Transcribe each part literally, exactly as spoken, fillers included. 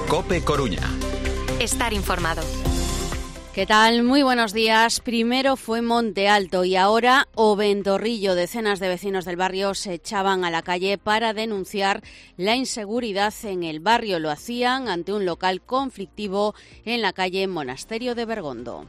COPE Coruña. Estar informado. ¿Qué tal? Muy buenos días. Primero fue Monte Alto y ahora Oventorrillo. Decenas de vecinos del barrio se echaban a la calle para denunciar la inseguridad en el barrio. Lo hacían ante un local conflictivo en la calle Monasterio de Bergondo.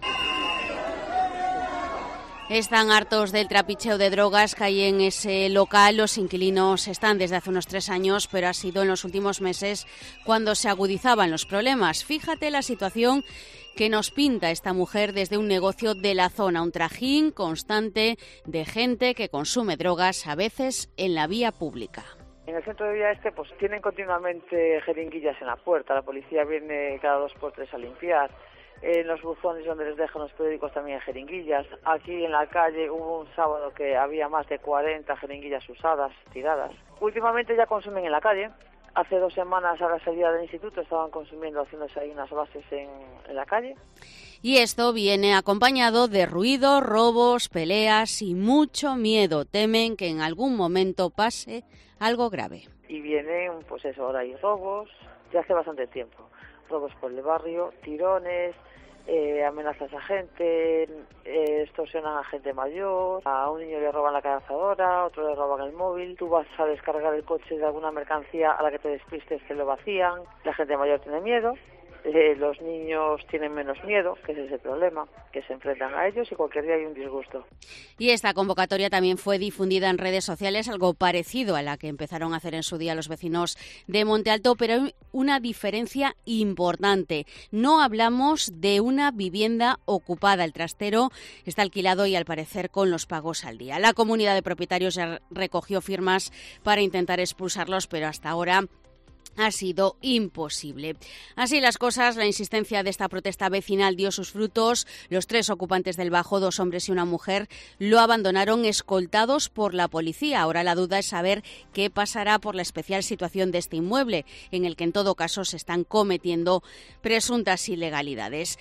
Están hartos del trapicheo de drogas que hay en ese local. Los inquilinos están desde hace unos tres años, pero ha sido en los últimos meses cuando se agudizaban los problemas. Fíjate la situación que nos pinta esta mujer desde un negocio de la zona, un trajín constante de gente que consume drogas, a veces en la vía pública. En el centro de Villa Este pues tienen continuamente jeringuillas en la puerta, la policía viene cada dos por tres a limpiar. En los buzones donde les dejan los periódicos también hay jeringuillas. Aquí en la calle hubo un sábado que había más de cuarenta jeringuillas usadas, tiradas. Últimamente ya consumen en la calle. Hace dos semanas a la salida del instituto estaban consumiendo, haciéndose ahí unas bases en, en la calle. Y esto viene acompañado de ruido, robos, peleas y mucho miedo. Temen que en algún momento pase algo grave. Y vienen, pues eso, ahora hay robos, ya hace bastante tiempo. Robos por el barrio, tirones, eh, amenazas a gente, eh, extorsionan a gente mayor, a un niño le roban la calzadora, a otro le roban el móvil, tú vas a descargar el coche de alguna mercancía, a la que te despistes te lo vacían, la gente mayor tiene miedo, eh, los niños tienen menos miedo, que ese es el problema, que se enfrentan a ellos y cualquier día hay un disgusto. Y esta convocatoria también fue difundida en redes sociales, algo parecido a la que empezaron a hacer en su día los vecinos de Monte Alto, pero hay una diferencia importante. No hablamos de una vivienda ocupada. El trastero está alquilado y al parecer con los pagos al día. La comunidad de propietarios ya recogió firmas para intentar expulsarlos, pero hasta ahora ha sido imposible. Así las cosas, la insistencia de esta protesta vecinal dio sus frutos. Los tres ocupantes del bajo, dos hombres y una mujer, lo abandonaron escoltados por la policía. Ahora la duda es saber qué pasará por la especial situación de este inmueble, en el que en todo caso se están cometiendo presuntas ilegalidades.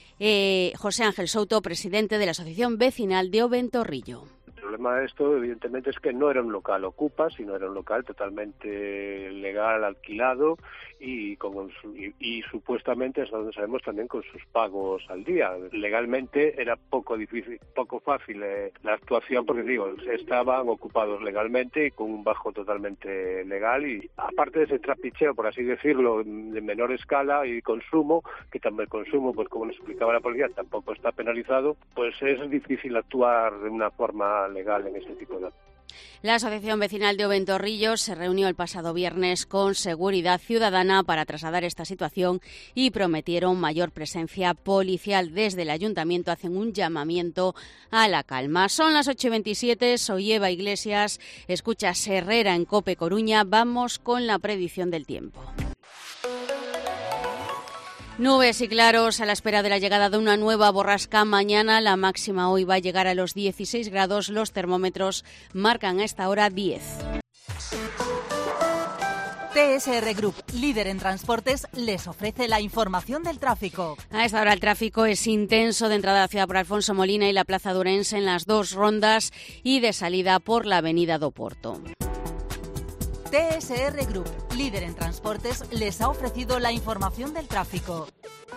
Eh, José Ángel Souto, presidente de la Asociación Vecinal de Oventorrillo. El problema de esto, evidentemente, es que no era un local ocupa, sino era un local totalmente legal, alquilado y, con, y, y supuestamente, hasta donde sabemos, también con sus pagos al día. Legalmente era poco difícil, poco fácil eh, la actuación, porque digo, estaban ocupados legalmente y con un bajo totalmente legal y aparte de ese trapicheo, por así decirlo, de menor escala y consumo, que también el consumo, pues como nos explicaba la policía, tampoco está penalizado, pues es difícil actuar de una forma legal en este tipo de actos. La Asociación Vecinal de Oventorrillo se reunió el pasado viernes con Seguridad Ciudadana para trasladar esta situación y prometieron mayor presencia policial. Desde el Ayuntamiento hacen un llamamiento a la calma. Son las ocho y veintisiete, soy Eva Iglesias, escuchas Herrera en COPE Coruña. Vamos con la predicción del tiempo. Nubes y claros a la espera de la llegada de una nueva borrasca. Mañana la máxima hoy va a llegar a los dieciséis grados. Los termómetros marcan a esta hora diez. T S R Group, líder en transportes, les ofrece la información del tráfico. A esta hora el tráfico es intenso de entrada a la ciudad por Alfonso Molina y la Plaza de Ourense en las dos rondas y de salida por la avenida do Porto. T S R Group, líder en transportes, les ha ofrecido la información del tráfico.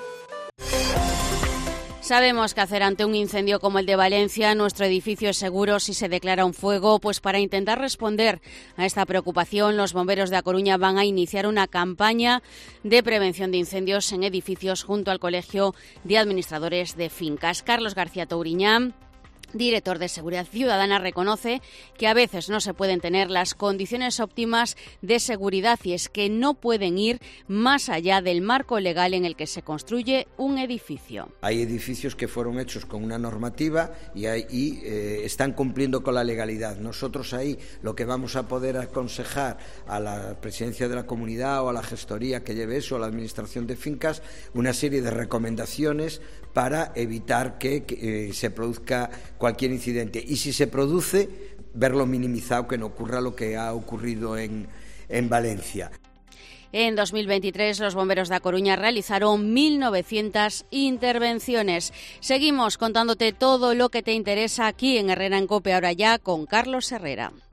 Sabemos qué hacer ante un incendio como el de Valencia. Nuestro edificio es seguro si se declara un fuego. Pues para intentar responder a esta preocupación, los bomberos de A Coruña van a iniciar una campaña de prevención de incendios en edificios junto al Colegio de Administradores de Fincas. Carlos García Touriñán, director de Seguridad Ciudadana, reconoce que a veces no se pueden tener las condiciones óptimas de seguridad y es que no pueden ir más allá del marco legal en el que se construye un edificio. Hay edificios que fueron hechos con una normativa y, hay, y eh, están cumpliendo con la legalidad. Nosotros ahí lo que vamos a poder aconsejar a la presidencia de la comunidad o a la gestoría que lleve eso, a la administración de fincas, una serie de recomendaciones para evitar que, que eh, se produzca cualquier incidente y si se produce, verlo minimizado, que no ocurra lo que ha ocurrido en, en Valencia. En dos mil veintitrés los bomberos de A Coruña realizaron mil novecientas intervenciones. Seguimos contándote todo lo que te interesa aquí en Herrera en COPE, ahora ya con Carlos Herrera.